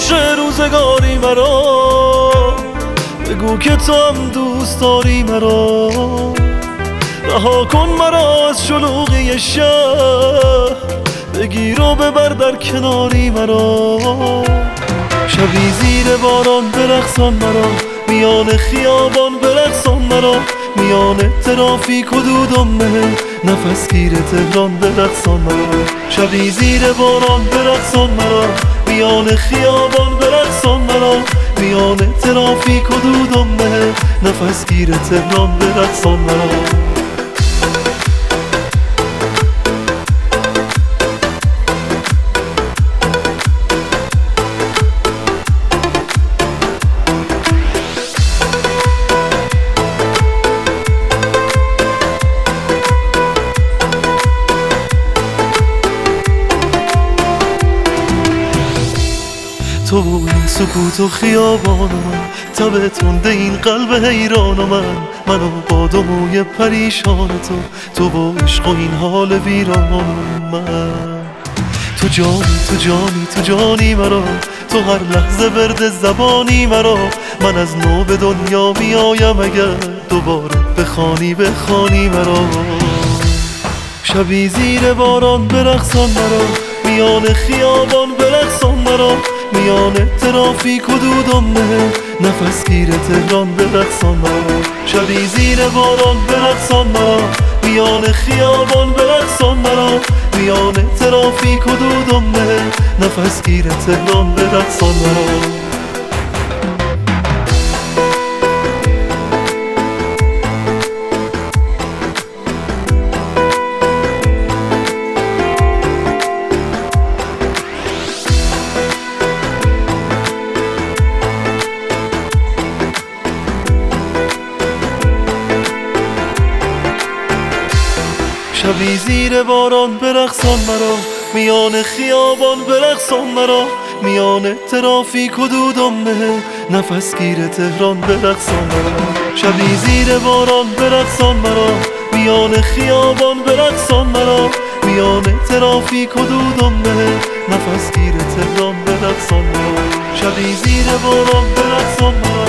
خوش روزگاری مرا، بگو که تو هم دوست داری مرا. رها کن مرا از شلوغی شهر، بگیر و ببر در کناری مرا. شبی زیر باران برقصان مرا، میان خیابان برقصان مرا. میان ترافیک و دودمه نفس گیر تهران برقصان مرا. شبی زیر باران برقصان مرا، میان خیابان برقصان مرا. میان ترافیک و دودمه نفس گیر تهران برقصان مرا. تو و این سکوت و خیابان من، تب تنده این قلب حیران منو با دو موی پریشان تو با عشق و این حال ویران من. تو جانی تو جانی تو جانی مرا، تو هر لحظه ورد زبانی مرا. من از نو به دنیا میایم اگر دوباره بخوانی مرا. شبی زیر باران برقصان مرا، میان خیابان برقصان مرا. میان ترافیک و دودمه نفس گیر تهران برقصان مرا. شبی زیر باران برقصان مرا، میان خیابان برقصان مرا. میان ترافیک و دودمه نفس گیر تهران برقصان مرا. شبی زیر باران برقصان مرا، میان خیابان برقصان مرا. میان ترافیک و دودمه نفس گیر تهران برقصان مرا. شبی زیر باران برقصان مرا، میان خیابان برقصان مرا. میان ترافیک و دودمه نفس گیر تهران برقصان مرا. شبی زیر باران برقصان مرا.